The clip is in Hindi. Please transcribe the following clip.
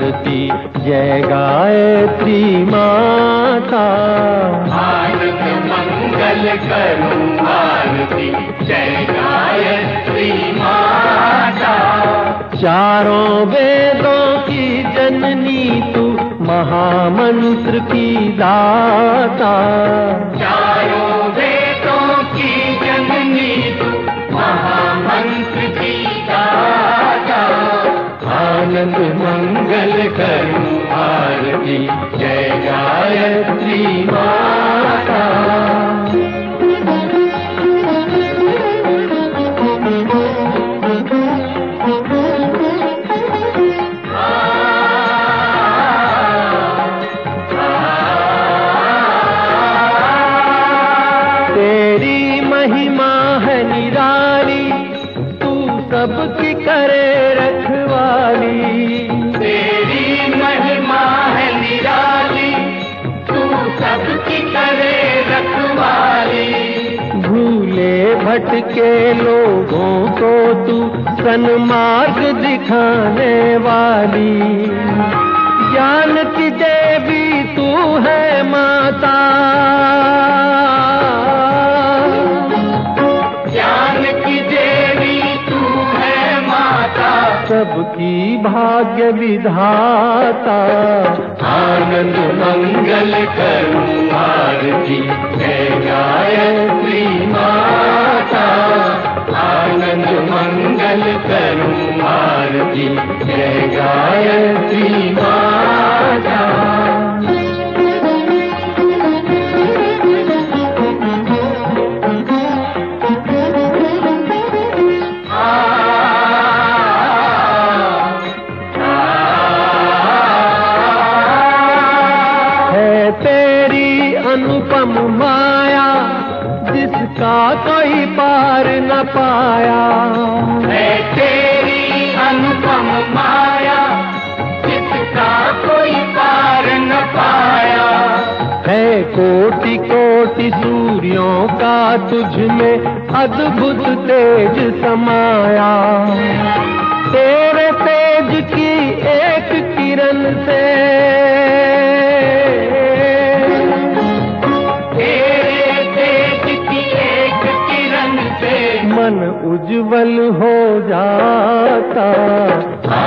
आरती जय गायत्री माता। आनंद मंगल करूं आरती जय गायत्री माता। चारों वेदों की जननी तू महामंत्र की दाता। चारों वेदों की जननी तू महामंत्र की दाता। आनंद मंगल करूं आरती जय गायत्री माता। तेरी महिमा है निराली, तू सबकी करे रखवाली। तेरी महिमा है निराली, तू सबकी करे रखवाली। भूले भटके लोगों को तू सन्मार्ग दिखाने वाली। ज्ञान की देवी तू है माता। ज्ञान की देवी तू है माता। सबकी भाग्य विधाता। आनंद मंगल करूं आरती जय गायत्री माता। आनंद मंगल करूं आरती जय गायत्री माता। तेरी अनुपम माया जिसका कोई पार न पाया। है तेरी अनुपम माया जिसका कोई पार न पाया। है कोटि कोटि सूर्यों का तुझ में अद्भुत तेज समाया। तेरे तेज की एक किरण से मन उज्जवल हो जाता।